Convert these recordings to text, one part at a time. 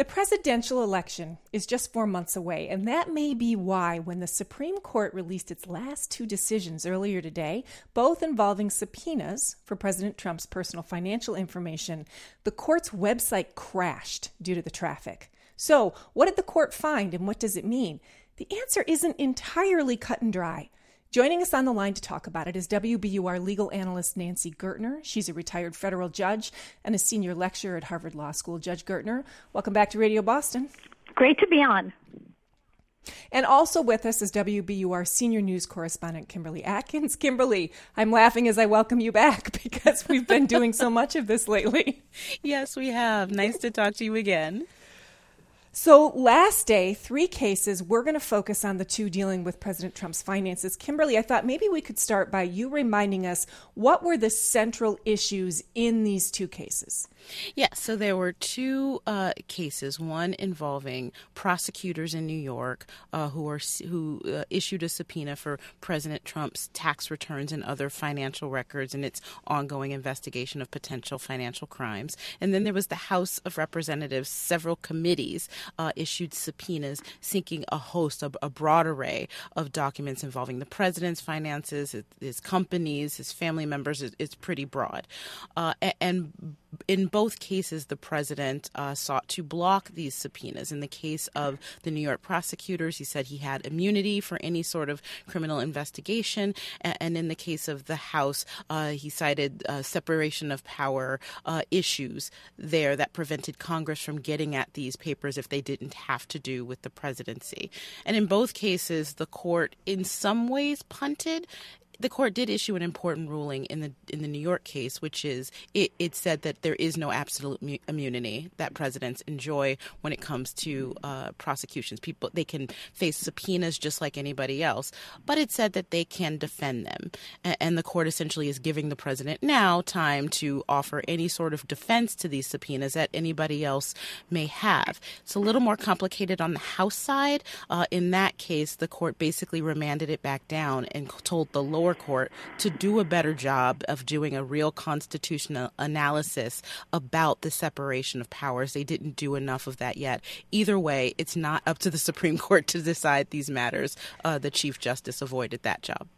presidential election is just 4 months away, and that may be why when the Supreme Court released its last two decisions earlier today, both involving subpoenas for President Trump's personal financial information, the court's website crashed due to the traffic. So, what did the court find and what does it mean? The answer isn't entirely cut and dry. Joining us on the line to talk about it is WBUR legal analyst Nancy Gertner. She's a retired federal judge and a senior lecturer at Harvard Law School. Judge Gertner, welcome back to Radio Boston. Great to be on. And also with us is WBUR senior news correspondent Kimberly Atkins. Kimberly, I'm laughing as I welcome you back because we've been doing so much of this lately. Yes, we have. Nice to talk to you again. So last day, 3 cases. We're going to focus on the 2 dealing with President Trump's finances. Kimberly, I thought maybe we could start by you reminding us what were the central issues in these 2 cases. Yeah, so there were 2 cases, one involving prosecutors in New York who issued a subpoena for President Trump's tax returns and other financial records in its ongoing investigation of potential financial crimes. And then there was the House of Representatives, several committees issued subpoenas seeking a broad array of documents involving the president's finances, his companies, his family members. It's pretty broad. And in both cases, the president sought to block these subpoenas. In the case of the New York prosecutors, he said he had immunity for any sort of criminal investigation. And in the case of the House, he cited separation of power issues there that prevented Congress from getting at these papers if they didn't have to do with the presidency. And in both cases, the court in some ways punted. The court did issue an important ruling in the New York case, which is it said that there is no absolute immunity that presidents enjoy when it comes to prosecutions. They can face subpoenas just like anybody else, but it said that they can defend them. And the court essentially is giving the president now time to offer any sort of defense to these subpoenas that anybody else may have. It's a little more complicated on the House side. In that case, the court basically remanded it back down and told the lower court to do a better job of doing a real constitutional analysis about the separation of powers. They didn't do enough of that yet. Either way, it's not up to the Supreme Court to decide these matters. The Chief Justice avoided that job.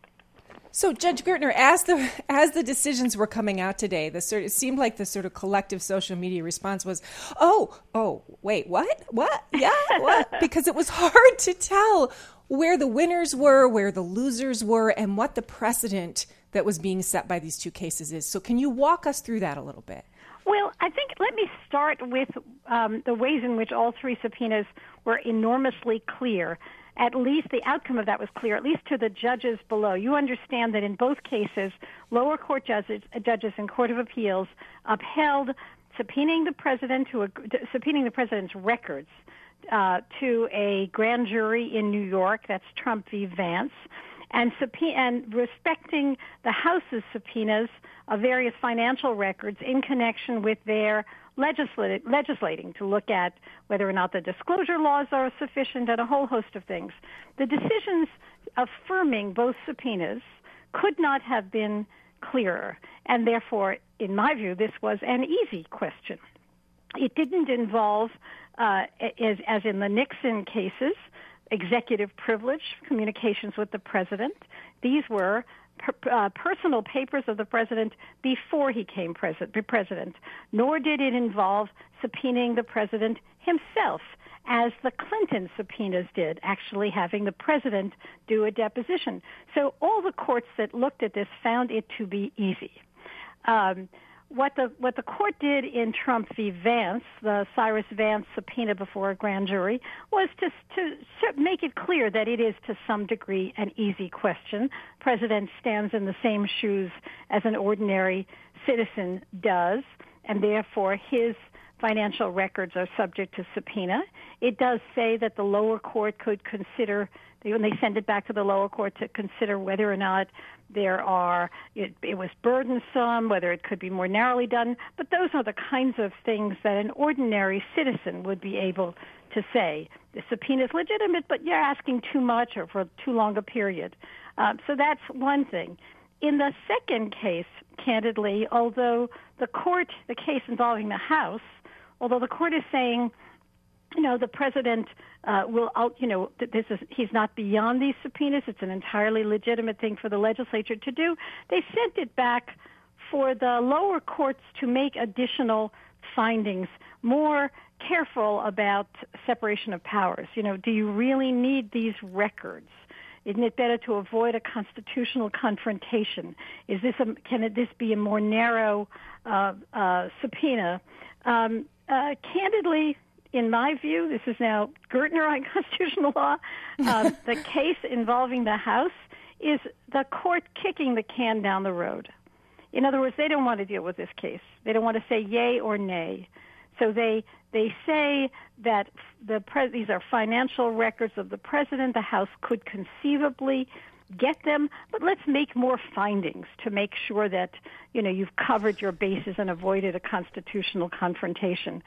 So, Judge Gertner, as the decisions were coming out today, it seemed like the sort of collective social media response was, wait, what, yeah, what? Because it was hard to tell where the winners were, where the losers were, and what the precedent that was being set by these 2 cases is. So can you walk us through that a little bit? Well, I think let me start with the ways in which all 3 subpoenas were enormously clear. At least the outcome of that was clear, at least to the judges below. You understand that in both cases, lower court judges and Court of Appeals upheld subpoenaing the president's records to a grand jury in New York. That's Trump v. Vance. And respecting the House's subpoenas of various financial records in connection with their legislating to look at whether or not the disclosure laws are sufficient and a whole host of things. The decisions affirming both subpoenas could not have been clearer. And therefore, in my view, this was an easy question. It didn't involve, as in the Nixon cases, executive privilege, communications with the president. These were personal papers of the president before he came president, nor did it involve subpoenaing the president himself, as the Clinton subpoenas did, actually having the president do a deposition. So all the courts that looked at this found it to be easy. What the court did in Trump v. Vance, the Cyrus Vance subpoena before a grand jury, was to make it clear that it is to some degree an easy question. President stands in the same shoes as an ordinary citizen does, and therefore his financial records are subject to subpoena. It does say that the lower court could consider, when they send it back to the lower court, to consider whether or not it was burdensome, whether it could be more narrowly done. But those are the kinds of things that an ordinary citizen would be able to say. The subpoena is legitimate, but you're asking too much or for too long a period. So that's one thing. In the second case, candidly, although the case involving the House, although the court is saying the president he's not beyond these subpoenas. It's an entirely legitimate thing for the legislature to do. They sent it back for the lower courts to make additional findings, more careful about separation of powers. Do you really need these records? Isn't it better to avoid a constitutional confrontation? Can this be a more narrow subpoena? Candidly, in my view, this is now Gertner on constitutional law. The case involving the House is the court kicking the can down the road. In other words, they don't want to deal with this case. They don't want to say yay or nay. So they say that these are financial records of the president. The House could conceivably get them, but let's make more findings to make sure that you've covered your bases and avoided a constitutional confrontation.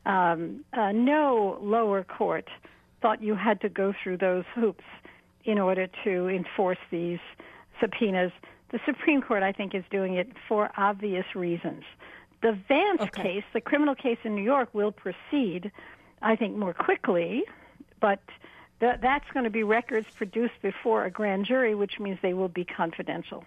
No lower court thought you had to go through those hoops in order to enforce these subpoenas. The Supreme Court, I think, is doing it for obvious reasons. The Vance case, the criminal case in New York, will proceed, I think, more quickly, but that's going to be records produced before a grand jury, which means they will be confidential.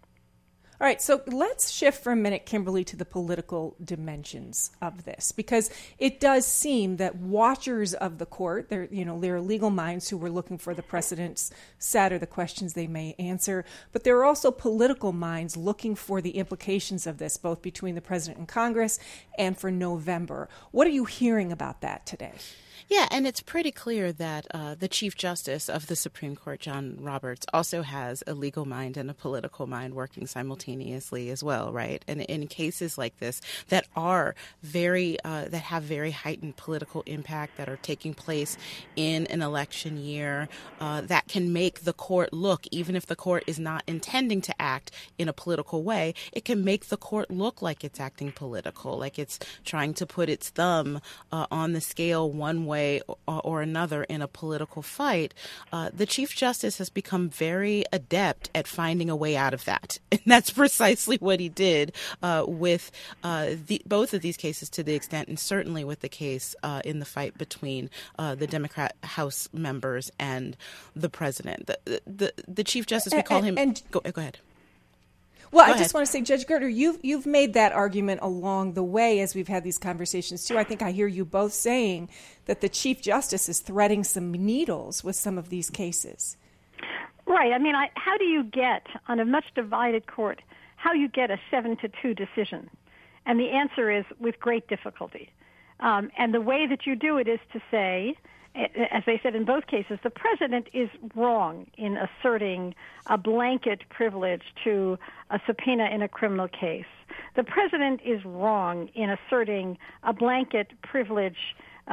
All right, so let's shift for a minute, Kimberly, to the political dimensions of this, because it does seem that watchers of the court, there are legal minds who were looking for the precedents set or the questions they may answer, but there are also political minds looking for the implications of this, both between the president and Congress and for November. What are you hearing about that today? Yeah, and it's pretty clear that the Chief Justice of the Supreme Court, John Roberts, also has a legal mind and a political mind working simultaneously as well, right? And in cases like this that are that have very heightened political impact, that are taking place in an election year, that can make the court look, even if the court is not intending to act in a political way, it can make the court look like it's acting political, like it's trying to put its thumb on the scale one way or another in a political fight. The Chief Justice has become very adept at finding a way out of that. And that's precisely what he did with both of these cases to the extent, and certainly with the case in the fight between the Democrat House members and the president. The Chief Justice, we call him... Go ahead. Well, I just want to say, Judge Gertner, you've made that argument along the way as we've had these conversations, too. I think I hear you both saying that the Chief Justice is threading some needles with some of these cases. Right. I mean, how do you get, on a much divided court, how you get a 7-2 decision? And the answer is with great difficulty. And the way that you do it is to say, as they said in both cases, the president is wrong in asserting a blanket privilege to a subpoena in a criminal case. The president is wrong in asserting a blanket privilege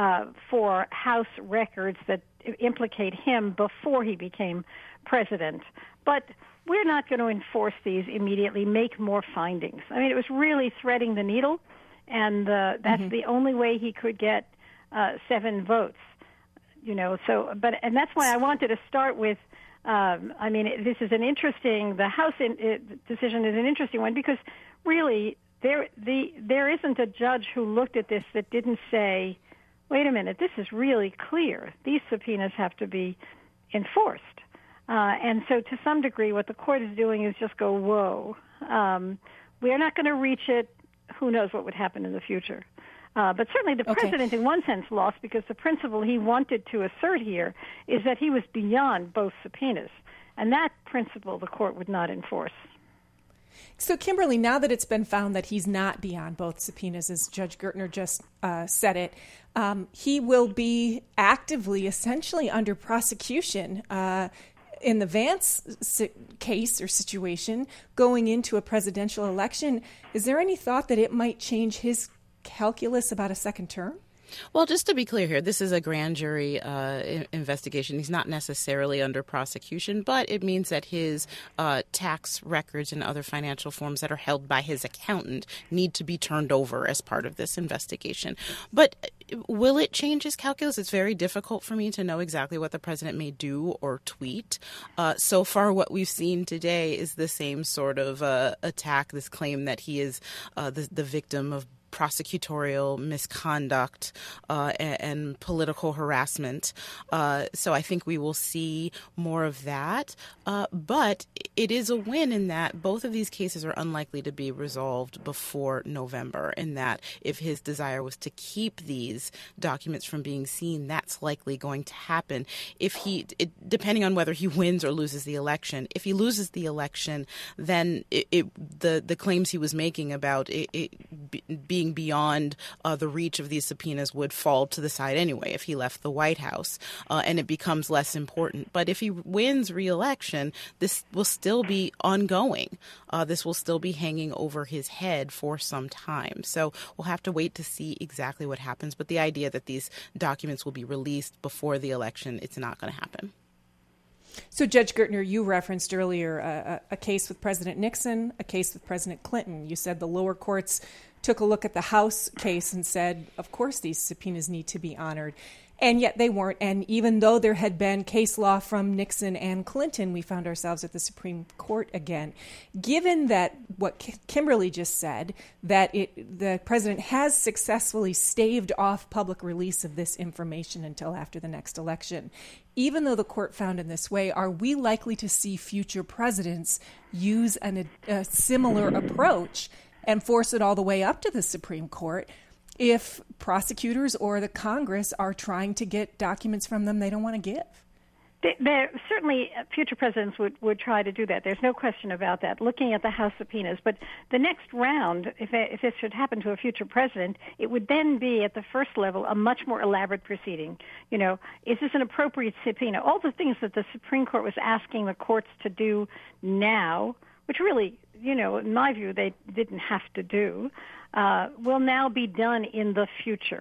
for House records that implicate him before he became president. But we're not going to enforce these immediately, make more findings. I mean, it was really threading the needle, and that's the only way he could get 7 votes. And that's why I wanted to start with, this is the House decision is an interesting one, because really there isn't a judge who looked at this that didn't say, wait a minute, this is really clear. These subpoenas have to be enforced. And so to some degree what the court is doing is just go, whoa, we're not going to reach it. Who knows what would happen in the future? But certainly the president, in one sense, lost, because the principle he wanted to assert here is that he was beyond both subpoenas. And that principle the court would not enforce. So, Kimberly, now that it's been found that he's not beyond both subpoenas, as Judge Gertner just said it, he will be actively, essentially, under prosecution in the Vance case or situation going into a presidential election. Is there any thought that it might change his calculus about a second term? Well, just to be clear here, this is a grand jury investigation. He's not necessarily under prosecution, but it means that his tax records and other financial forms that are held by his accountant need to be turned over as part of this investigation. But will it change his calculus? It's very difficult for me to know exactly what the president may do or tweet. So far, what we've seen today is the same sort of attack, this claim that he is the victim of prosecutorial misconduct and political harassment. So I think we will see more of that. But it is a win in that both of these cases are unlikely to be resolved before November, in that if his desire was to keep these documents from being seen, that's likely going to happen. Depending on whether he wins or loses the election, if he loses the election, then the claims he was making about it being beyond the reach of these subpoenas would fall to the side anyway if he left the White House, and it becomes less important. But if he wins re-election, this will still be ongoing. This will still be hanging over his head for some time. So we'll have to wait to see exactly what happens. But the idea that these documents will be released before the election, it's not going to happen. So, Judge Gertner, you referenced earlier a case with President Nixon, a case with President Clinton. You said the lower courts took a look at the House case and said, of course, these subpoenas need to be honored. And yet they weren't. And even though there had been case law from Nixon and Clinton, we found ourselves at the Supreme Court again. Given that what Kimberly just said, that the president has successfully staved off public release of this information until after the next election, even though the court found in this way, are we likely to see future presidents use a similar approach and force it all the way up to the Supreme Court if prosecutors or the Congress are trying to get documents from them they don't want to give? Certainly, future presidents would try to do that. There's no question about that, looking at the House subpoenas. But the next round, if this should happen to a future president, it would then be at the first level a much more elaborate proceeding. You know, is this an appropriate subpoena? All the things that the Supreme Court was asking the courts to do now, which really, you know, in my view, they didn't have to do, will now be done in the future.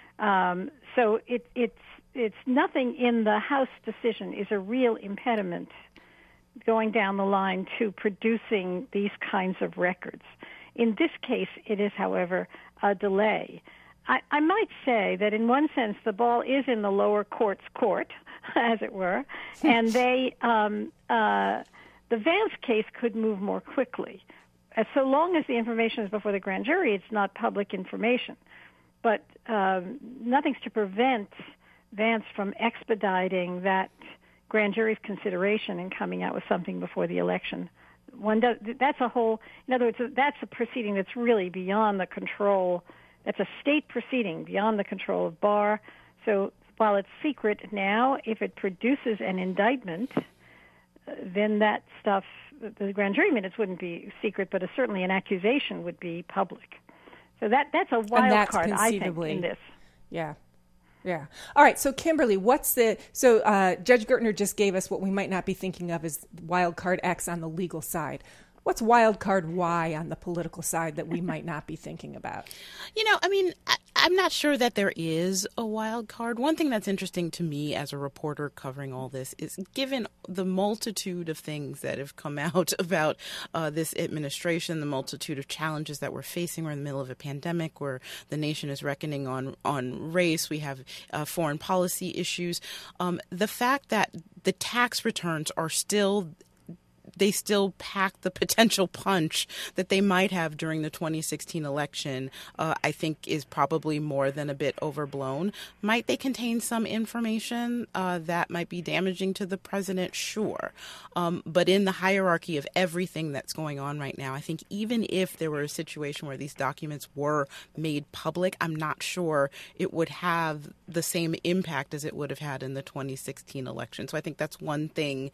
So it's nothing in the House decision is a real impediment going down the line to producing these kinds of records. In this case, it is, however, a delay. I might say that in one sense the ball is in the lower court's court, as it were, and the Vance case could move more quickly. So long as the information is before the grand jury, it's not public information. But nothing's to prevent Vance from expediting that grand jury's consideration and coming out with something before the election. That's a whole, in other words, that's a proceeding that's really beyond the control. That's a state proceeding beyond the control of Barr. So while it's secret now, if it produces an indictment, then that stuff, the grand jury minutes wouldn't be secret, but certainly an accusation would be public. So that's a wild card, I think, in this. Yeah. Yeah. All right. So, Kimberly, Judge Gertner just gave us what we might not be thinking of as wild card X on the legal side. What's wild card Y on the political side that we might not be thinking about? You know, I mean, I'm not sure that there is a wild card. One thing that's interesting to me as a reporter covering all this is, given the multitude of things that have come out about this administration, the multitude of challenges that we're facing, we're in the middle of a pandemic where the nation is reckoning on race, we have foreign policy issues. The fact that the tax returns are still pack the potential punch that they might have during the 2016 election, I think is probably more than a bit overblown. Might they contain some information that might be damaging to the president? Sure. But in the hierarchy of everything that's going on right now, I think even if there were a situation where these documents were made public, I'm not sure it would have the same impact as it would have had in the 2016 election. So I think that's one thing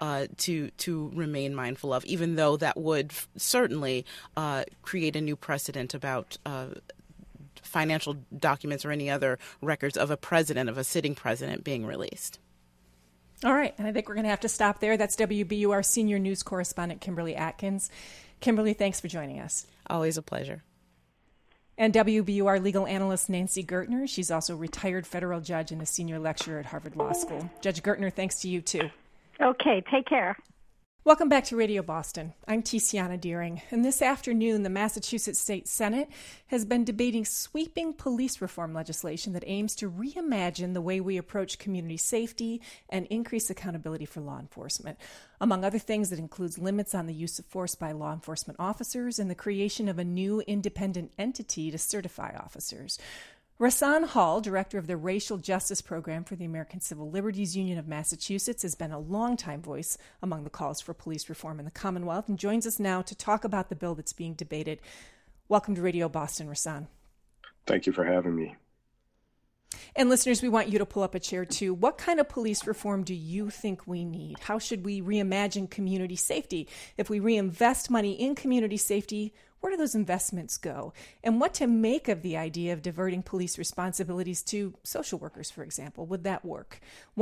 to remain mindful of, even though that would certainly create a new precedent about financial documents or any other records of a sitting president being released. All right. And I think we're going to have to stop there. That's WBUR senior news correspondent Kimberly Atkins. Kimberly, thanks for joining us. Always a pleasure. And WBUR legal analyst Nancy Gertner. She's also a retired federal judge and a senior lecturer at Harvard Law School. Judge Gertner, thanks to you, too. Okay. Take care. Welcome back to Radio Boston. I'm Tiziana Deering, and this afternoon the Massachusetts State Senate has been debating sweeping police reform legislation that aims to reimagine the way we approach community safety and increase accountability for law enforcement. Among other things, it includes limits on the use of force by law enforcement officers and the creation of a new independent entity to certify officers. Rahsaan Hall, director of the Racial Justice Program for the American Civil Liberties Union of Massachusetts, has been a longtime voice among the calls for police reform in the Commonwealth and joins us now to talk about the bill that's being debated. Welcome to Radio Boston, Rahsaan. Thank you for having me. And listeners, we want you to pull up a chair too. What kind of police reform do you think we need? How should we reimagine community safety? If we reinvest money in community safety, where do those investments go? And what to make of the idea of diverting police responsibilities to social workers, for example? Would that work?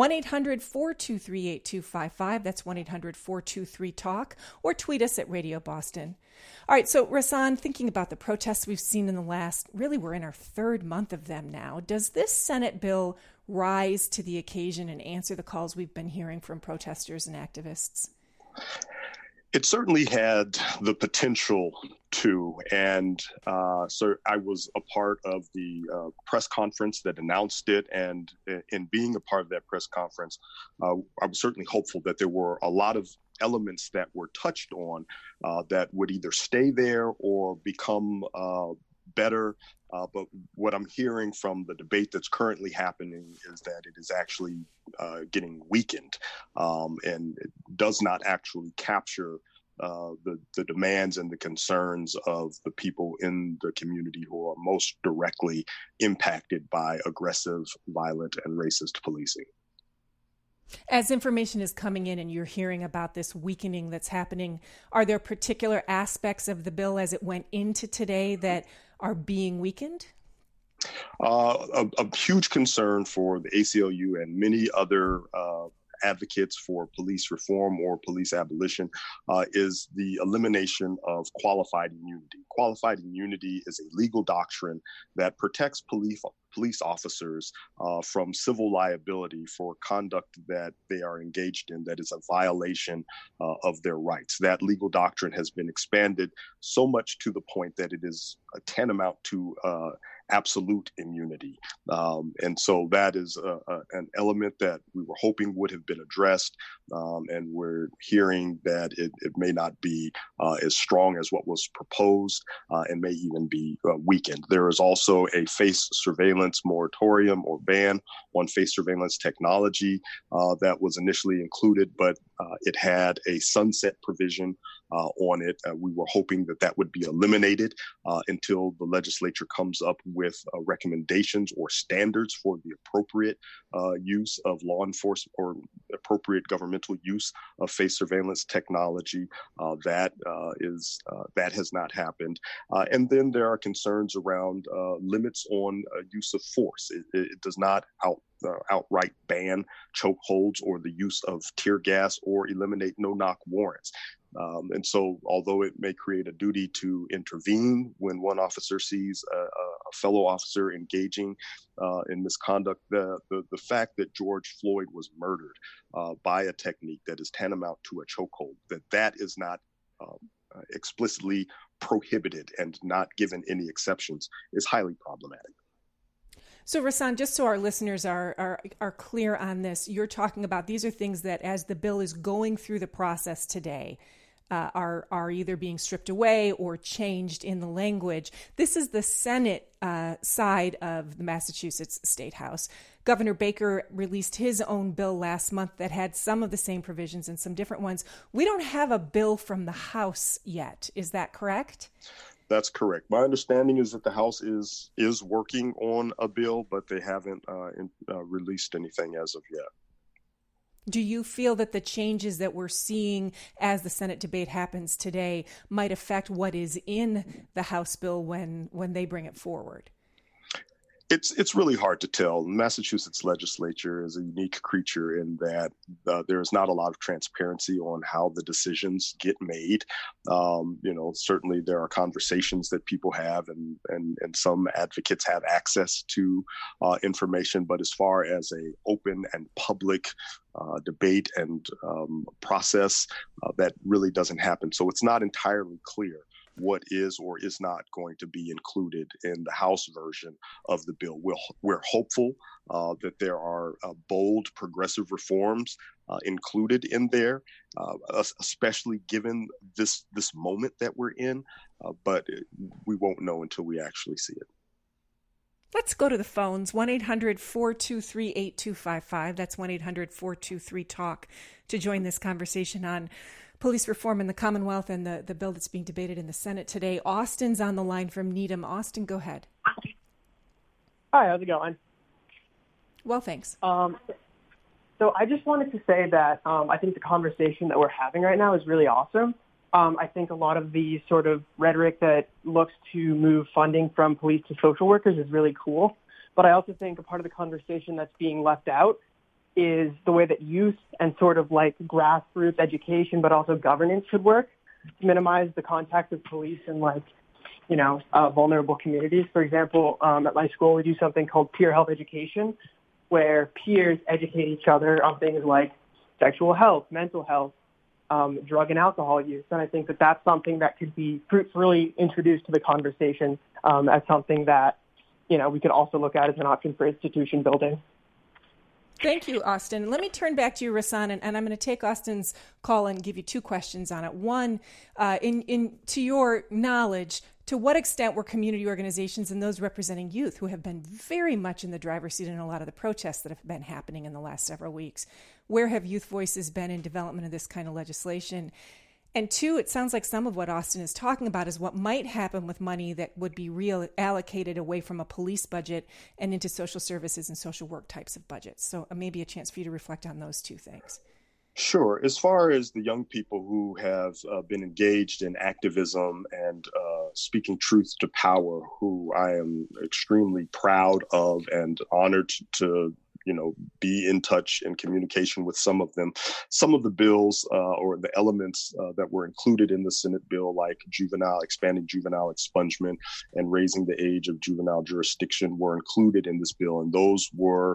1-800-423-8255. That's 1-800-423-TALK. Or tweet us at Radio Boston. All right, so Rahsaan, thinking about the protests we've seen in the last, really we're in our third month of them now. Does this Senate bill rise to the occasion and answer the calls we've been hearing from protesters and activists? It certainly had the potential to, and so I was a part of the press conference that announced it, and in being a part of that press conference, I was certainly hopeful that there were a lot of elements that were touched on that would either stay there or become better. But what I'm hearing from the debate that's currently happening is that it is actually getting weakened, and it does not actually capture the demands and the concerns of the people in the community who are most directly impacted by aggressive, violent, and racist policing. As information is coming in and you're hearing about this weakening that's happening, are there particular aspects of the bill as it went into today that are being weakened? A huge concern for the ACLU and many other advocates for police reform or police abolition is the elimination of qualified immunity. Qualified immunity is a legal doctrine that protects police officers from civil liability for conduct that they are engaged in that is a violation of their rights. That legal doctrine has been expanded so much to the point that it is tantamount to absolute immunity. And so that is an element that we were hoping would have been addressed. And we're hearing that it may not be as strong as what was proposed and may even be weakened. There is also a face surveillance moratorium or ban on face surveillance technology that was initially included, but it had a sunset provision on it. We were hoping that that would be eliminated until the legislature comes up with recommendations or standards for the appropriate use of law enforcement or appropriate governmental use of face surveillance technology. That has not happened. And then there are concerns around limits on use of force. It does not outright ban chokeholds or the use of tear gas or eliminate no-knock warrants. And so although it may create a duty to intervene when one officer sees a fellow officer engaging in misconduct, the fact that George Floyd was murdered by a technique that is tantamount to a chokehold, that is not explicitly prohibited and not given any exceptions is highly problematic. So, Rahsaan, just so our listeners are clear on this, you're talking about these are things that, as the bill is going through the process today, are either being stripped away or changed in the language. This is the Senate side of the Massachusetts State House. Governor Baker released his own bill last month that had some of the same provisions and some different ones. We don't have a bill from the House yet. Is that correct? That's correct. My understanding is that the House is working on a bill, but they haven't released anything as of yet. Do you feel that the changes that we're seeing as the Senate debate happens today might affect what is in the House bill when they bring it forward? It's really hard to tell. The Massachusetts legislature is a unique creature in that there is not a lot of transparency on how the decisions get made. Certainly there are conversations that people have, and some advocates have access to information. But as far as a open and public debate and process, that really doesn't happen. So it's not entirely clear what is or is not going to be included in the House version of the bill. We're hopeful that there are bold progressive reforms included in there, especially given this moment that we're in, but we won't know until we actually see it. Let's go to the phones, 1-800-423-8255. That's 1-800-423-TALK to join this conversation on police reform in the Commonwealth and the bill that's being debated in the Senate today. Austin's on the line from Needham. Austin, go ahead. Hi, how's it going? Well, thanks. So I just wanted to say that I think the conversation that we're having right now is really awesome. I think a lot of the sort of rhetoric that looks to move funding from police to social workers is really cool. But I also think a part of the conversation that's being left out is the way that youth and sort of like grassroots education, but also governance should work to minimize the contact of police in vulnerable communities. For example, at my school, we do something called peer health education, where peers educate each other on things like sexual health, mental health, drug and alcohol use. And I think that that's something that could be fruitfully introduced to the conversation as something that, we could also look at as an option for institution building. Thank you, Austin. Let me turn back to you, Rahsaan, and I'm going to take Austin's call and give you two questions on it. One, to your knowledge, to what extent were community organizations and those representing youth, who have been very much in the driver's seat in a lot of the protests that have been happening in the last several weeks, where have youth voices been in development of this kind of legislation? And two, it sounds like some of what Austin is talking about is what might happen with money that would be reallocated away from a police budget and into social services and social work types of budgets. So maybe a chance for you to reflect on those two things. Sure. As far as the young people who have been engaged in activism and speaking truth to power, who I am extremely proud of and honored to be in touch and communication with some of them. Some of the bills or the elements that were included in the Senate bill, like expanding juvenile expungement and raising the age of juvenile jurisdiction, were included in this bill. And those were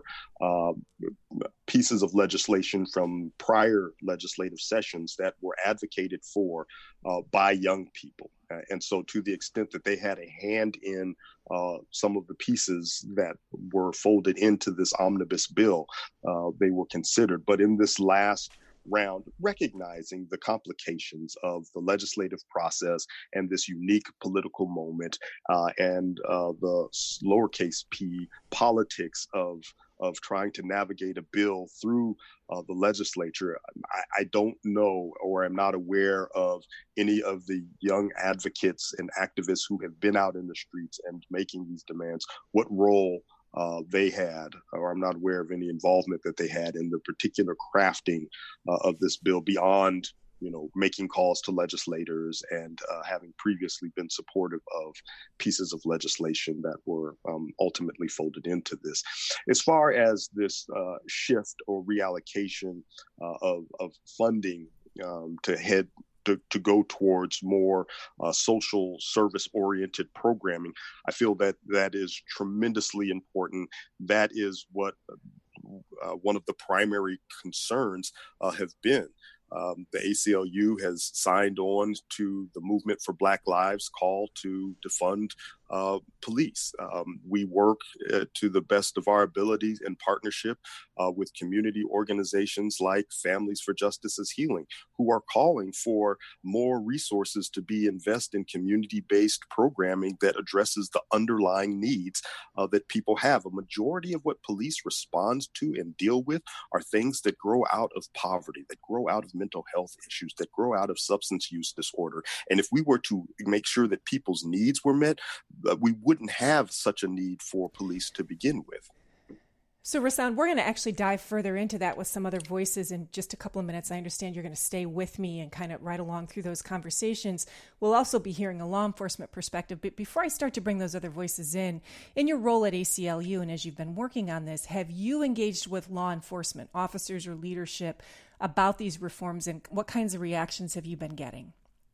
pieces of legislation from prior legislative sessions that were advocated for by young people. And so to the extent that they had a hand in some of the pieces that were folded into this omnibus bill, they were considered. But in this last round, recognizing the complications of the legislative process and this unique political moment and the lowercase p politics of trying to navigate a bill through the legislature, I don't know, or I'm not aware of any of the young advocates and activists who have been out in the streets and making these demands, what role they had, or I'm not aware of any involvement that they had in the particular crafting of this bill beyond making calls to legislators and having previously been supportive of pieces of legislation that were ultimately folded into this. As far as this shift or reallocation of funding to go towards more social service-oriented programming, I feel that is tremendously important. That is what one of the primary concerns have been. The ACLU has signed on to the Movement for Black Lives call to defund police. We work to the best of our abilities in partnership with community organizations like Families for Justice's Healing, who are calling for more resources to be invested in community-based programming that addresses the underlying needs that people have. A majority of what police responds to and deal with are things that grow out of poverty, that grow out of mental health issues, that grow out of substance use disorder. And if we were to make sure that people's needs were met, we wouldn't have such a need for police to begin with. So, Rahsaan, we're going to actually dive further into that with some other voices in just a couple of minutes. I understand you're going to stay with me and kind of ride along through those conversations. We'll also be hearing a law enforcement perspective. But before I start to bring those other voices in your role at ACLU and as you've been working on this, have you engaged with law enforcement, officers or leadership about these reforms, and what kinds of reactions have you been getting?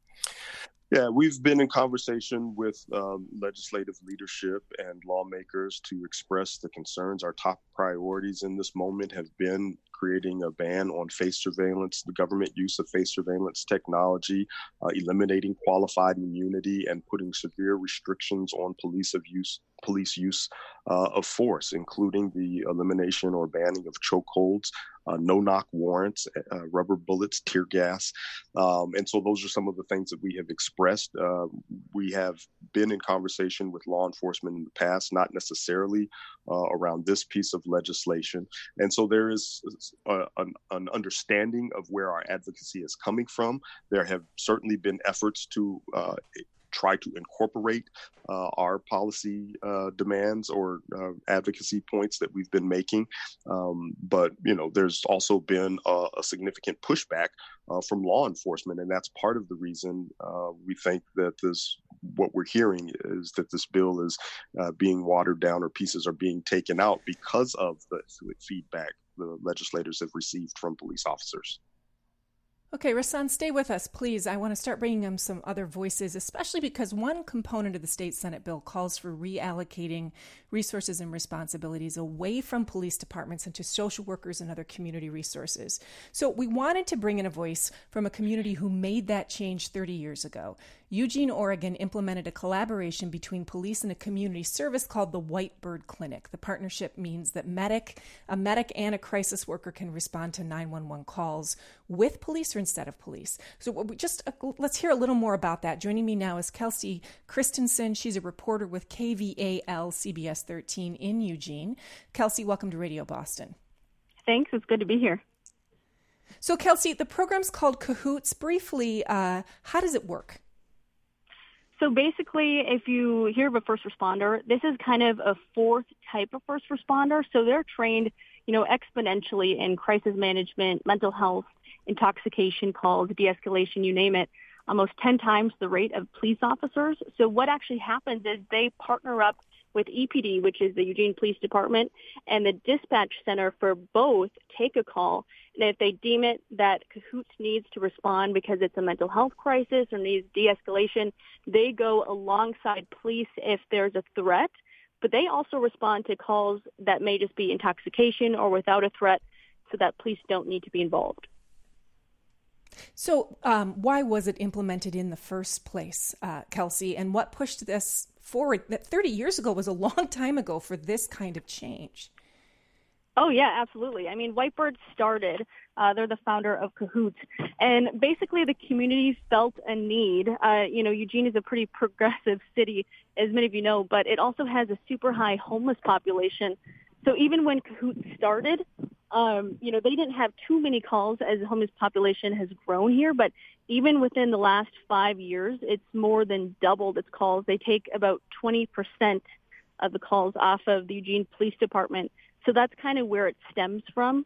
Yeah, we've been in conversation with legislative leadership and lawmakers to express the concerns. Our top priorities in this moment have been creating a ban on face surveillance, the government use of face surveillance technology, eliminating qualified immunity, and putting severe restrictions on police use of force, including the elimination or banning of chokeholds, no-knock warrants, rubber bullets, tear gas. And so those are some of the things that we have expressed. We have been in conversation with law enforcement in the past, not necessarily around this piece of legislation. And so there is an understanding of where our advocacy is coming from. There have certainly been efforts to try to incorporate our policy demands or advocacy points that we've been making. But, there's also been a significant pushback from law enforcement. And that's part of the reason we think that what we're hearing is that this bill is being watered down or pieces are being taken out because of the feedback the legislators have received from police officers. Okay, Rahsaan, stay with us, please. I want to start bringing in some other voices, especially because one component of the state Senate bill calls for reallocating resources and responsibilities away from police departments into social workers and other community resources. So we wanted to bring in a voice from a community who made that change 30 years ago. Eugene, Oregon implemented a collaboration between police and a community service called the White Bird Clinic. The partnership means that a medic and a crisis worker can respond to 911 calls with police or instead of police. So let's hear a little more about that. Joining me now is Kelsey Christensen. She's a reporter with KVAL CBS 13 in Eugene. Kelsey, welcome to Radio Boston. Thanks. It's good to be here. So, Kelsey, the program's called Cahoots. Briefly, how does it work? So basically, if you hear of a first responder, this is kind of a fourth type of first responder. So they're trained, exponentially in crisis management, mental health, intoxication calls, de-escalation, you name it, almost 10 times the rate of police officers. So what actually happens is they partner up with EPD, which is the Eugene Police Department, and the dispatch center for both take a call. And if they deem it that Cahoots needs to respond because it's a mental health crisis or needs de-escalation, they go alongside police if there's a threat. But they also respond to calls that may just be intoxication or without a threat so that police don't need to be involved. So why was it implemented in the first place, Kelsey, and what pushed this forward? That 30 years ago was a long time ago for this kind of change. Oh, yeah, absolutely. I mean, Whitebird started, they're the founder of Cahoots, and basically the community felt a need. Eugene is a pretty progressive city, as many of you know, but it also has a super high homeless population. So even when Cahoots started, they didn't have too many calls as the homeless population has grown here, but even within the last 5 years, it's more than doubled its calls. They take about 20% of the calls off of the Eugene Police Department. So that's kind of where it stems from.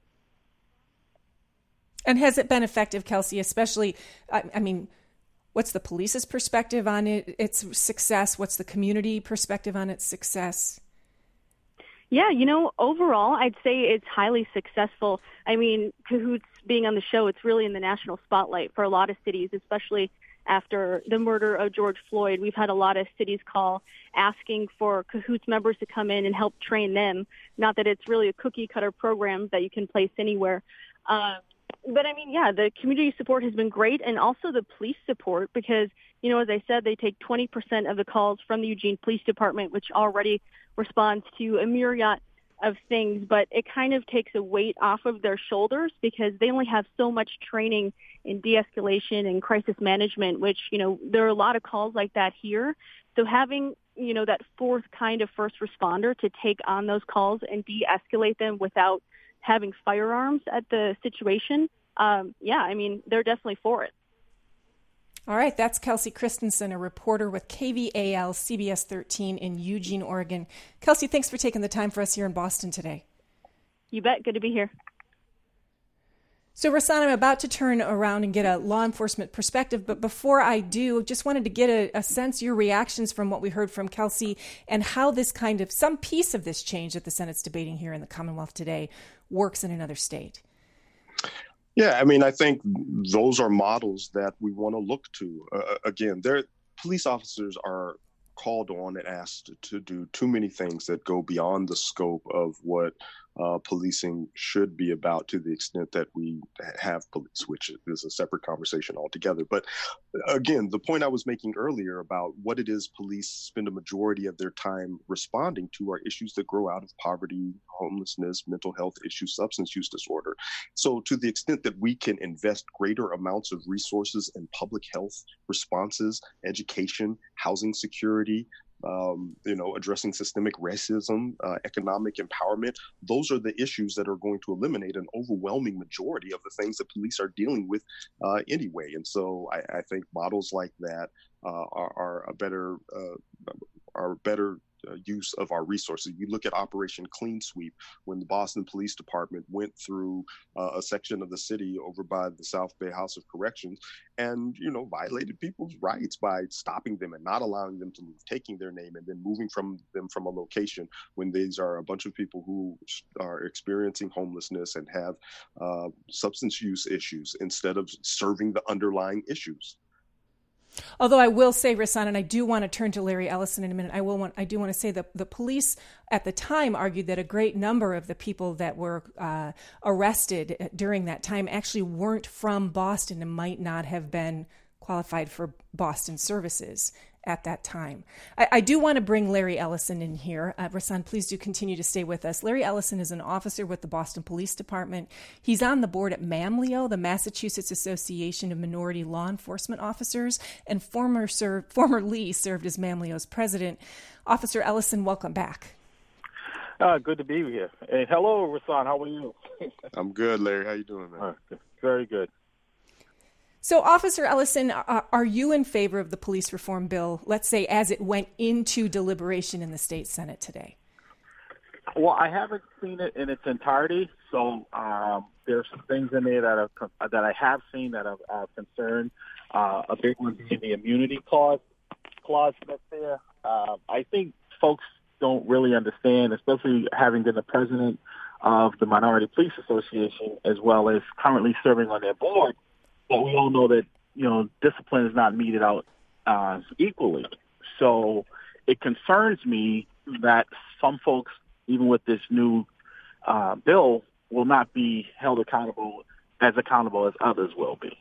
And has it been effective, Kelsey, especially, what's the police's perspective on its success? What's the community perspective on its success? Yeah, overall, I'd say it's highly successful. I mean, Cahoots being on the show, it's really in the national spotlight for a lot of cities, especially after the murder of George Floyd. We've had a lot of cities call asking for Cahoots members to come in and help train them. Not that it's really a cookie-cutter program that you can place anywhere. But the community support has been great, and also the police support because, as I said, they take 20% of the calls from the Eugene Police Department, which already responds to a myriad of things, but it kind of takes a weight off of their shoulders because they only have so much training in de-escalation and crisis management, which, there are a lot of calls like that here. So having, that fourth kind of first responder to take on those calls and de-escalate them without having firearms at the situation, they're definitely for it. All right, that's Kelsey Christensen, a reporter with KVAL CBS 13 in Eugene, Oregon. Kelsey, thanks for taking the time for us here in Boston today. You bet. Good to be here. So, Rahsaan, I'm about to turn around and get a law enforcement perspective, but before I do, just wanted to get a sense, your reactions from what we heard from Kelsey and how this some piece of this change that the Senate's debating here in the Commonwealth today works in another state. Yeah, I mean, I think those are models that we want to look to. Again, police officers are called on and asked to do too many things that go beyond the scope of what policing should be about, to the extent that we have police, which is a separate conversation altogether. But again, the point I was making earlier about what it is police spend a majority of their time responding to are issues that grow out of poverty, homelessness, mental health issues, substance use disorder. So to the extent that we can invest greater amounts of resources in public health responses, education, housing security, addressing systemic racism, economic empowerment, those are the issues that are going to eliminate an overwhelming majority of the things that police are dealing with anyway. And so I think models like that are a better use of our resources. You look at Operation Clean Sweep, when the Boston Police Department went through a section of the city over by the South Bay House of Corrections and, violated people's rights by stopping them and not allowing them to move, taking their name and then moving them from a location when these are a bunch of people who are experiencing homelessness and have substance use issues, instead of serving the underlying issues. Although I will say, Rahsaan, and I do want to turn to Larry Ellison in a minute, I do want to say that the police at the time argued that a great number of the people that were arrested during that time actually weren't from Boston and might not have been qualified for Boston services at that time. I do want to bring Larry Ellison in here. Rahsaan, please do continue to stay with us. Larry Ellison is an officer with the Boston Police Department. He's on the board at MAMLEO, the Massachusetts Association of Minority Law Enforcement Officers, and formerly served as MAMLEO's president. Officer Ellison, welcome back. Good to be here. Hey, hello, Rahsaan. How are you? I'm good, Larry. How you doing, man? Very good. So, Officer Ellison, are you in favor of the police reform bill, let's say, as it went into deliberation in the state Senate today? Well, I haven't seen it in its entirety, so there's some things in there that I have seen that are concerned. A big one being the immunity clause that's there. I think folks don't really understand, especially having been the president of the Minority Police Association, as well as currently serving on their board. But we all know that, discipline is not meted out equally. So it concerns me that some folks, even with this new bill, will not be held accountable as others will be.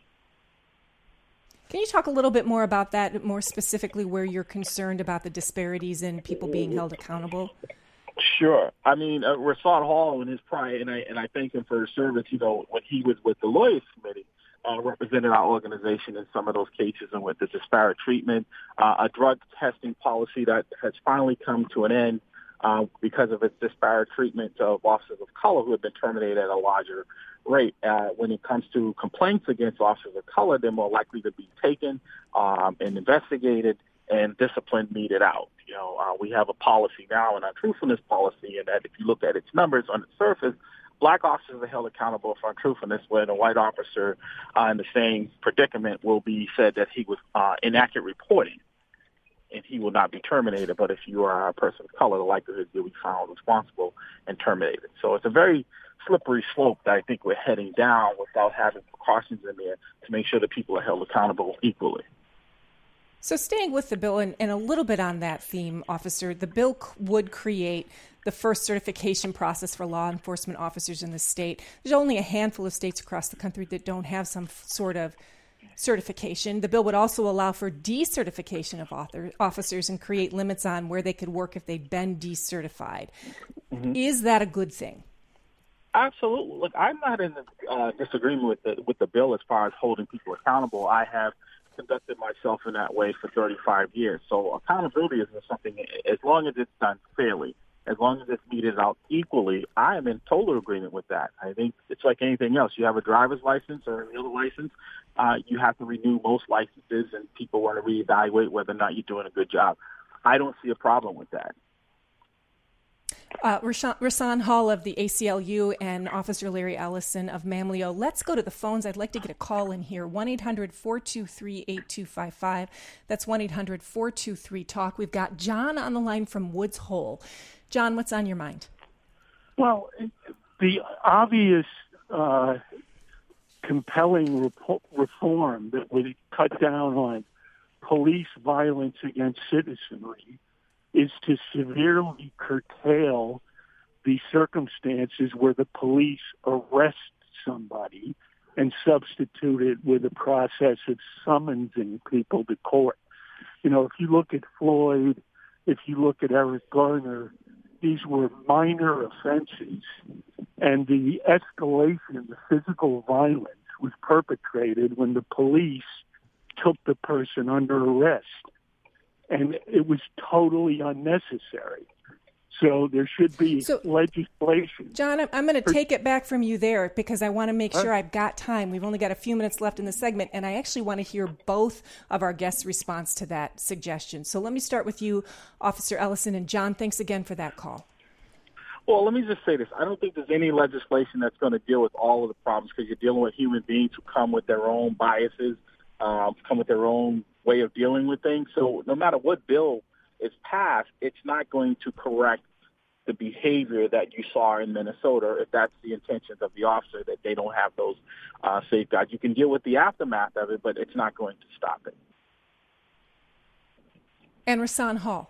Can you talk a little bit more about that, more specifically where you're concerned about the disparities in people being held accountable? Sure. I mean, Rahsaan Hall in his prior, and I thank him for his service, when he was with the Lawyers Committee, represented our organization in some of those cases, and with the disparate treatment, a drug testing policy that has finally come to an end because of its disparate treatment of officers of color who have been terminated at a larger rate. When it comes to complaints against officers of color, they're more likely to be taken and investigated and discipline meted out. We have a policy now, an untruthfulness policy, and that if you look at its numbers on the surface, black officers are held accountable for untruthfulness, when a white officer in the same predicament will be said that he was inaccurate reporting, and he will not be terminated. But if you are a person of color, the likelihood you'll be found responsible and terminated. So it's a very slippery slope that I think we're heading down without having precautions in there to make sure that people are held accountable equally. So staying with the bill and a little bit on that theme, Officer, the bill would create the first certification process for law enforcement officers in the state. There's only a handful of states across the country that don't have some sort of certification. The bill would also allow for decertification of officers and create limits on where they could work if they'd been decertified. Mm-hmm. Is that a good thing? Absolutely. Look, I'm not in disagreement with the bill as far as holding people accountable. I have conducted myself in that way for 35 years. So accountability is something, as long as it's done fairly, as long as it's meted out equally, I am in total agreement with that. I think it's like anything else. You have a driver's license or any other license, you have to renew most licenses, and people want to reevaluate whether or not you're doing a good job. I don't see a problem with that. Rahsaan Hall of the ACLU and Officer Larry Ellison of Mamleo. Let's go to the phones. I'd like to get a call in here. 1-800-423-8255. That's 1-800-423-TALK. We've got John on the line from Woods Hole. John, what's on your mind? Well, the obvious compelling reform that would cut down on police violence against citizenry is to severely curtail the circumstances where the police arrest somebody and substitute it with a process of summonsing people to court. You know, if you look at Floyd, if you look at Eric Garner, these were minor offenses, and the escalation, the physical violence was perpetrated when the police took the person under arrest. And it was totally unnecessary. So there should be legislation. John, I'm going to take it back from you there because I want to make sure I've got time. We've only got a few minutes left in the segment, and I actually want to hear both of our guests' response to that suggestion. So let me start with you, Officer Ellison, and John, thanks again for that call. Well, let me just say this. I don't think there's any legislation that's going to deal with all of the problems because you're dealing with human beings who come with their own biases, come with their own way of dealing with things. So no matter what bill is passed, it's not going to correct the behavior that you saw in Minnesota if that's the intentions of the officer, that they don't have those safeguards. You can deal with the aftermath of it, but it's not going to stop it. And Rahsaan Hall.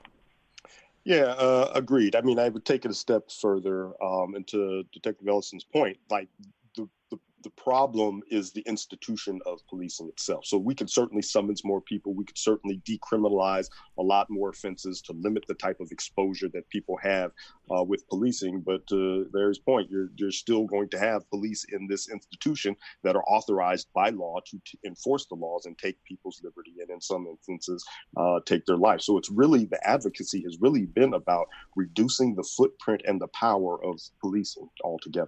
Yeah, agreed. I mean, I would take it a step further into Detective Ellison's point. Like the problem is the institution of policing itself. So we could certainly summons more people. We could certainly decriminalize a lot more offenses to limit the type of exposure that people have with policing. But to Larry's point, you're still going to have police in this institution that are authorized by law to enforce the laws and take people's liberty and in some instances take their life. So it's really, the advocacy has really been about reducing the footprint and the power of policing altogether.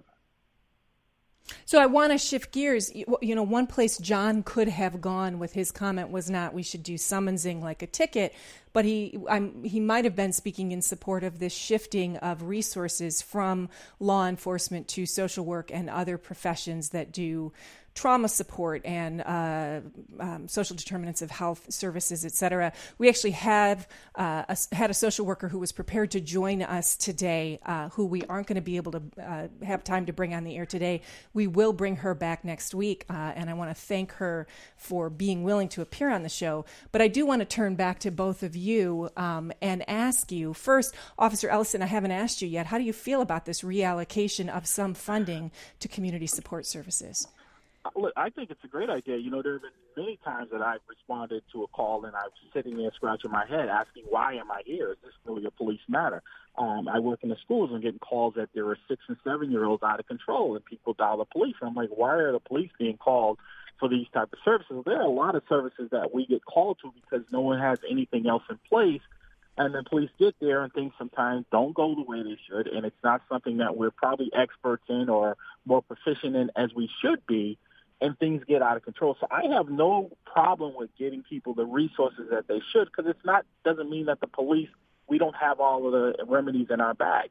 So I want to shift gears. You know, one place John could have gone with his comment was not we should do summonsing like a ticket, but he might have been speaking in support of this shifting of resources from law enforcement to social work and other professions that do trauma support and social determinants of health services, et cetera. We actually had a social worker who was prepared to join us today, who we aren't going to be able to have time to bring on the air today. We will bring her back next week, and I want to thank her for being willing to appear on the show. But I do want to turn back to both of you and ask you, first, Officer Ellison, I haven't asked you yet, how do you feel about this reallocation of some funding to community support services? Look, I think it's a great idea. You know, there have been many times that I've responded to a call and I'm sitting there scratching my head asking, why am I here? Is this really a police matter? I work in the schools and getting calls that there are 6 and 7-year-olds out of control and people dial the police. And I'm like, why are the police being called for these type of services? There are a lot of services that we get called to because no one has anything else in place. And then police get there and things sometimes don't go the way they should. And it's not something that we're probably experts in or more proficient in as we should be. And things get out of control. So I have no problem with getting people the resources that they should, because doesn't mean that the police, we don't have all of the remedies in our bag.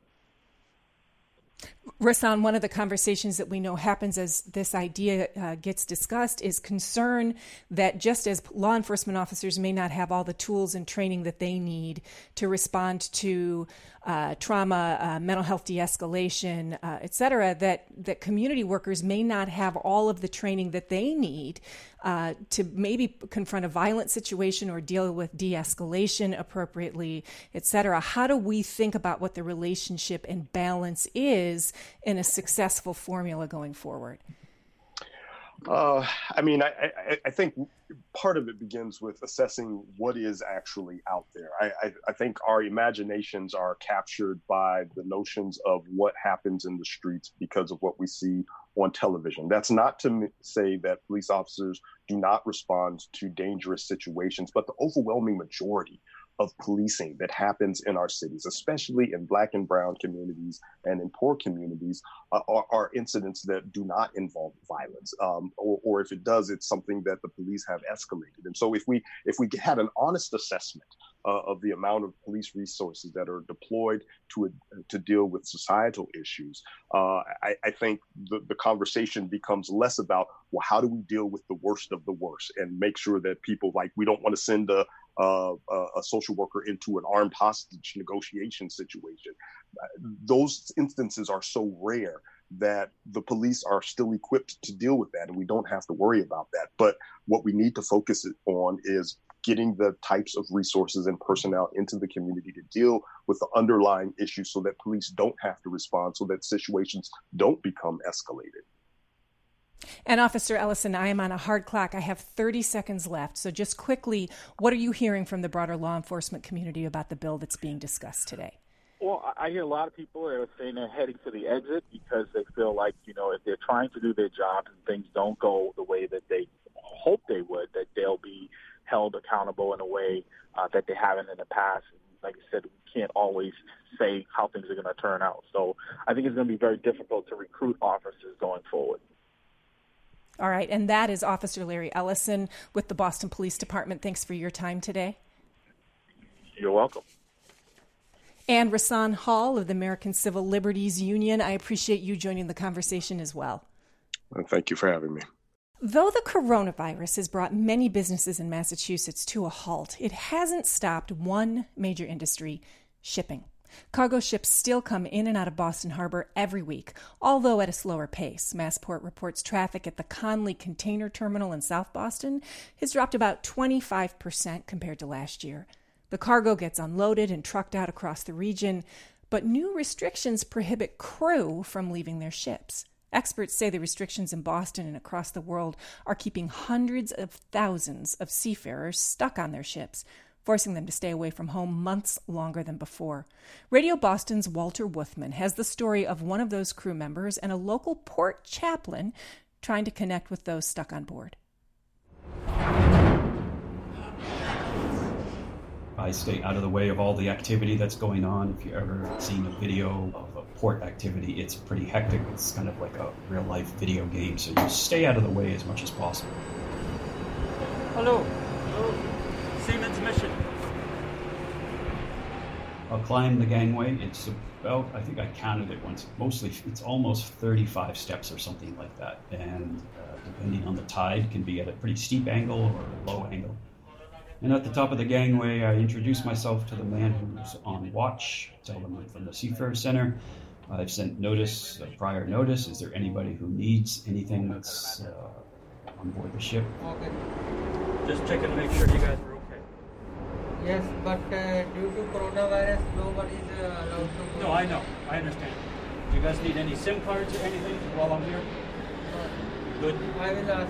Rahsaan, one of the conversations that we know happens as this idea gets discussed is concern that just as law enforcement officers may not have all the tools and training that they need to respond to trauma, mental health de-escalation, et cetera, that community workers may not have all of the training that they need to maybe confront a violent situation or deal with de-escalation appropriately, et cetera. How do we think about what the relationship and balance is in a successful formula going forward? I mean, I think part of it begins with assessing what is actually out there. I think our imaginations are captured by the notions of what happens in the streets because of what we see on television. That's not to say that police officers do not respond to dangerous situations, but the overwhelming majority of policing that happens in our cities, especially in Black and brown communities and in poor communities, are incidents that do not involve violence, or if it does, it's something that the police have escalated. And so if we had an honest assessment of the amount of police resources that are deployed to deal with societal issues, I think the conversation becomes less about, well, how do we deal with the worst of the worst and make sure that people, like, we don't want to send a social worker into an armed hostage negotiation situation. Those instances are so rare that the police are still equipped to deal with that, and we don't have to worry about that. But what we need to focus on is getting the types of resources and personnel into the community to deal with the underlying issues so that police don't have to respond, so that situations don't become escalated. And Officer Ellison, I am on a hard clock. I have 30 seconds left. So just quickly, what are you hearing from the broader law enforcement community about the bill that's being discussed today? Well, I hear a lot of people that are saying they're heading to the exit because they feel like, if they're trying to do their job and things don't go the way that they hope they would, that they'll be held accountable in a way that they haven't in the past. And like I said, we can't always say how things are going to turn out. So I think it's going to be very difficult to recruit officers going forward. All right, and that is Officer Larry Ellison with the Boston Police Department. Thanks for your time today. You're welcome. And Rahsaan Hall of the American Civil Liberties Union, I appreciate you joining the conversation as well. Thank you for having me. Though the coronavirus has brought many businesses in Massachusetts to a halt, it hasn't stopped one major industry, shipping. Cargo ships still come in and out of Boston Harbor every week, although at a slower pace. Massport reports traffic at the Conley Container Terminal in South Boston has dropped about 25% compared to last year. The cargo gets unloaded and trucked out across the region, but new restrictions prohibit crew from leaving their ships. Experts say the restrictions in Boston and across the world are keeping hundreds of thousands of seafarers stuck on their ships, forcing them to stay away from home months longer than before. Radio Boston's Walter Wuthman has the story of one of those crew members and a local port chaplain trying to connect with those stuck on board. I stay out of the way of all the activity that's going on. If you've ever seen a video of a port activity, it's pretty hectic. It's kind of like a real-life video game, so you stay out of the way as much as possible. Hello. Hello. Seaman's mission. I'll climb the gangway. It's about, I think I counted it once, mostly it's almost 35 steps or something like that. And depending on the tide, can be at a pretty steep angle or a low angle. And at the top of the gangway, I introduce myself to the man who's on watch, tell them I'm from the Seafarers Center. I've sent notice, prior notice. Is there anybody who needs anything that's on board the ship? Okay. Just checking to make sure you guys are okay. Yes, but due to coronavirus, nobody's allowed to go. No, I know. I understand. Do you guys need any SIM cards or anything while I'm here? Good. I will ask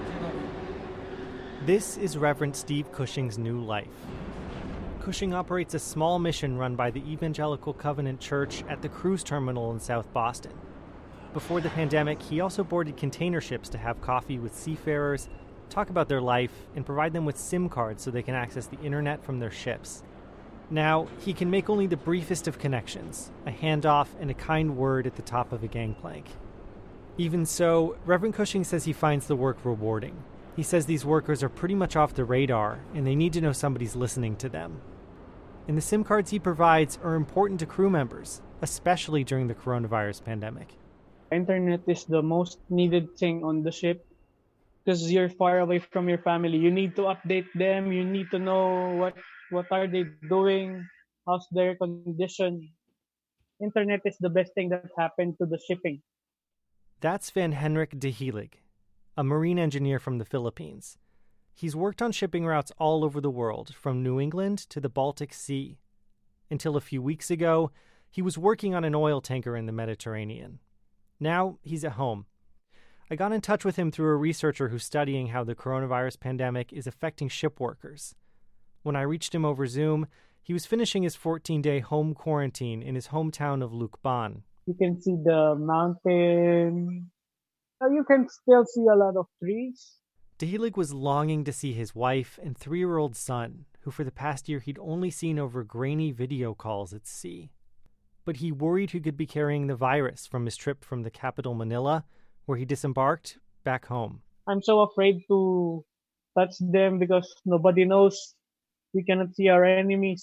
This is Reverend Steve Cushing's new life. Cushing operates a small mission run by the Evangelical Covenant Church at the cruise terminal in South Boston. Before the pandemic, he also boarded container ships to have coffee with seafarers, talk about their life, and provide them with SIM cards so they can access the internet from their ships. Now, he can make only the briefest of connections, a handoff and a kind word at the top of a gangplank. Even so, Reverend Cushing says he finds the work rewarding. He says these workers are pretty much off the radar, and they need to know somebody's listening to them. And the SIM cards he provides are important to crew members, especially during the coronavirus pandemic. Internet is the most needed thing on the ship because you're far away from your family. You need to update them. You need to know what are they doing, how's their condition. Internet is the best thing that happened to the shipping. That's Van Henrik de Hielig, a marine engineer from the Philippines. He's worked on shipping routes all over the world, from New England to the Baltic Sea. Until a few weeks ago, he was working on an oil tanker in the Mediterranean. Now he's at home. I got in touch with him through a researcher who's studying how the coronavirus pandemic is affecting ship workers. When I reached him over Zoom, he was finishing his 14-day home quarantine in his hometown of Lucban. You can see the mountain. You can still see a lot of trees. De Hielig was longing to see his wife and 3-year-old son, who for the past year he'd only seen over grainy video calls at sea. But he worried he could be carrying the virus from his trip from the capital Manila, where he disembarked, back home. I'm so afraid to touch them because nobody knows We cannot see our enemies.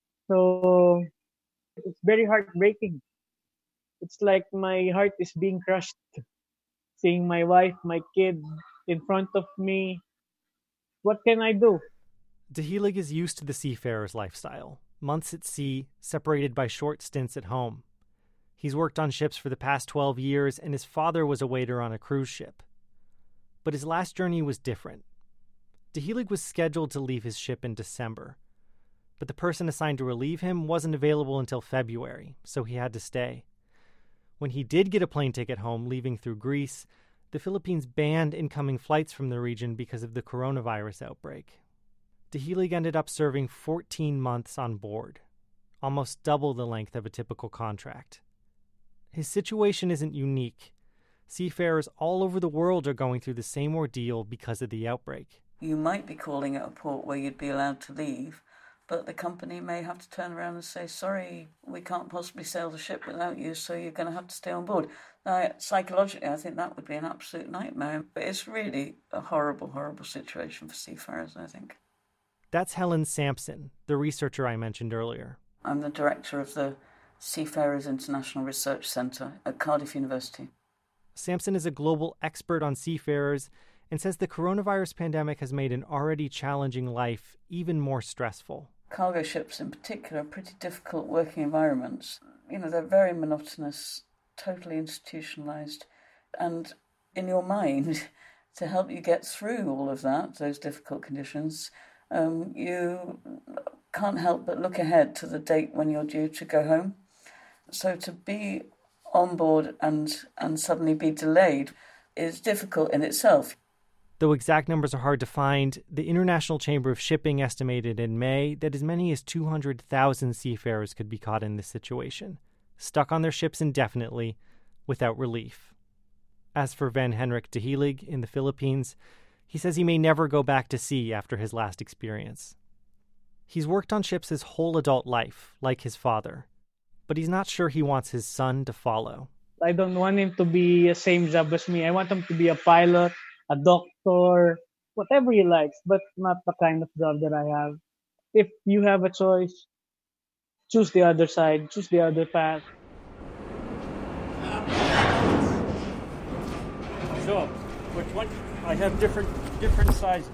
So it's very heartbreaking. It's like my heart is being crushed. Seeing my wife, my kid in front of me. What can I do? Dahilig is used to the seafarer's lifestyle. Months at sea, separated by short stints at home. He's worked on ships for the past 12 years, and his father was a waiter on a cruise ship. But his last journey was different. Dahilig was scheduled to leave his ship in December, but the person assigned to relieve him wasn't available until February, so he had to stay. When he did get a plane ticket home, leaving through Greece, the Philippines banned incoming flights from the region because of the coronavirus outbreak. Dahilig ended up serving 14 months on board, almost double the length of a typical contract. His situation isn't unique. Seafarers all over the world are going through the same ordeal because of the outbreak. You might be calling at a port where you'd be allowed to leave, but the company may have to turn around and say, sorry, we can't possibly sail the ship without you, so you're going to have to stay on board. Psychologically, I think that would be an absolute nightmare. But it's really a horrible, horrible situation for seafarers, I think. That's Helen Sampson, the researcher I mentioned earlier. I'm the director of the Seafarers International Research Centre at Cardiff University. Sampson is a global expert on seafarers and says the coronavirus pandemic has made an already challenging life even more stressful. Cargo ships in particular are pretty difficult working environments. They're very monotonous, totally institutionalized, and in your mind, to help you get through all of that, those difficult conditions, you can't help but look ahead to the date when you're due to go home. So to be on board and suddenly be delayed is difficult in itself. Though exact numbers are hard to find, the International Chamber of Shipping estimated in May that as many as 200,000 seafarers could be caught in this situation, stuck on their ships indefinitely, without relief. As for Van Henrik Dahilig in the Philippines, he says he may never go back to sea after his last experience. He's worked on ships his whole adult life, like his father, but he's not sure he wants his son to follow. I don't want him to be the same job as me. I want him to be a pilot, a doctor, whatever he likes, but not the kind of job that I have. If you have a choice, choose the other side, choose the other path. So, which one? I have different sizes.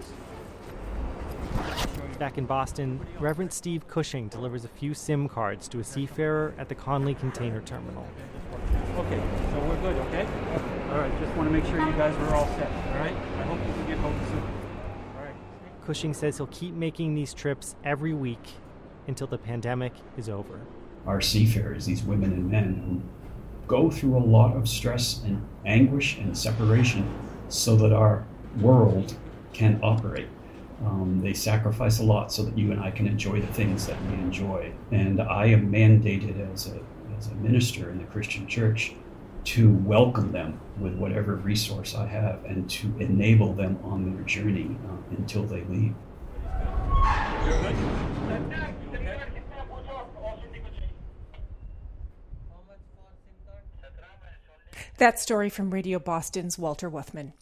Back in Boston, Reverend Steve Cushing delivers a few SIM cards to a seafarer at the Conley Container Terminal. Okay, so we're good, okay? All right, just want to make sure you guys are all set, all right? I hope you can get home soon. All right. Cushing says he'll keep making these trips every week until the pandemic is over. Our seafarers, these women and men who go through a lot of stress and anguish and separation so that our world can operate. They sacrifice a lot so that you and I can enjoy the things that we enjoy. And I am mandated as a minister in the Christian church to welcome them with whatever resource I have and to enable them on their journey until they leave. That story from Radio Boston's Walter Wuthman.